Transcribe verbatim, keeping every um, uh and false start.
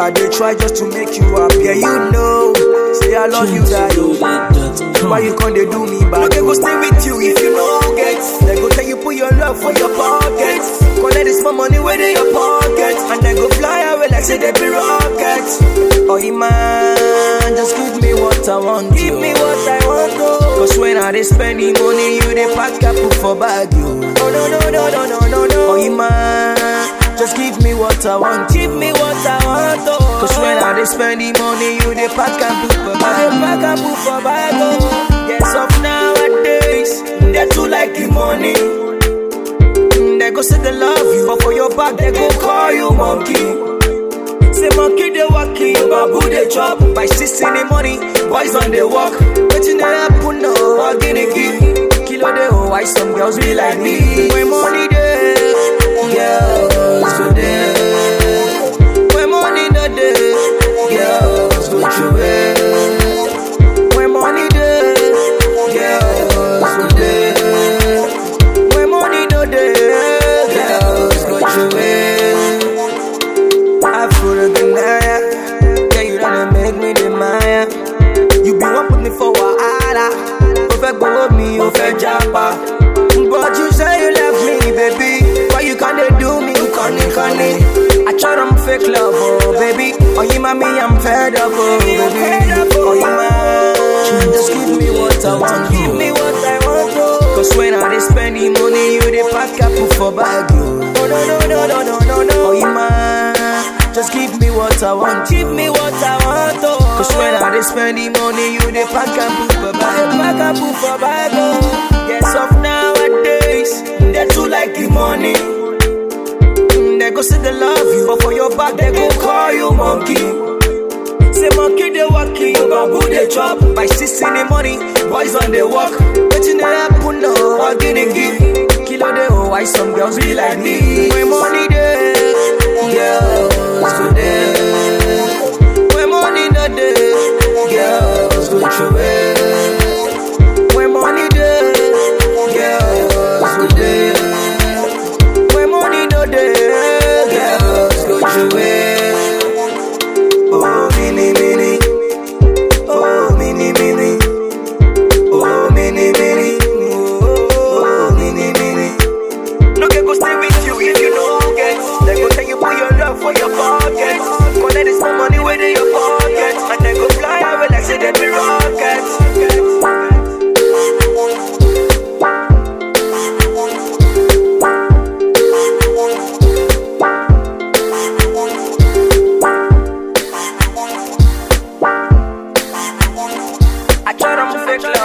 I did try just to make you happy. Yeah, you know, say I love you, that you. Why you can't they do me bad? Okay, go stay with you if you know get. They go tell you put your love for your pocket. Collect this more money where in your pocket, and then go fly away like say they be rockets. Oh, man, just give me what I want. Give me what I want, oh. Cause when I they spend the money, you they pack up for bag you. Oh no no no no no no no. Oh, man, just give me what I want. Give me what I want, oh. Cause when I they spend the money, you they pack up for bag. Pack up for bag, oh. Yes, of nowadays, they too like the money. They go say they love you, but for your back they go call you monkey. Say monkey they walking, babu they chop. By six in the morning, boys on the walk. Waiting they happen no, walking again. Kilo they oh, why some girls be like me? When money there, girls go there. When money not there, girls don't you wait. When money there, girls go there. When money not there, girls don't you wait. I feel a denier. Yeah, you done make me the Maya. You be one put me for a ala. Perfect go me, you fed japa. But you say you left me, baby. Why you can't they do me, conny conny? I try them fake love, oh baby. Oh you mommy, I'm fed up, oh baby. Oh you man, just give me what I want, give me what I want, oh. Cause when I they spend the money, you they pack up for bag, oh no no no no no no no. Oh you man, just give me what I want, give me what I want, oh. Cause when I they spend the money, you they pack and put for bag, pack and put for bag, oh. Yes, of nowadays, they too like the money. They go say they love you, but for your back they go call you monkey. Say monkey they walking, babu they chop. By six in the morning, boys on the walk. Waiting they happen no, walking again. Kilo they oh, why some girls be like me? When money there, girls go there. When money not there, girls don't you wait. When money there, girls go there. When money not there, girls don't you wait. Oh mini mini, oh mini mini, oh mini mini, oh mini mini. No can go stay with you if you know get. They go tell you put your love for your pocket. Collect this more money where in your pocket, and then go fly away like say they be rockets. I try to fake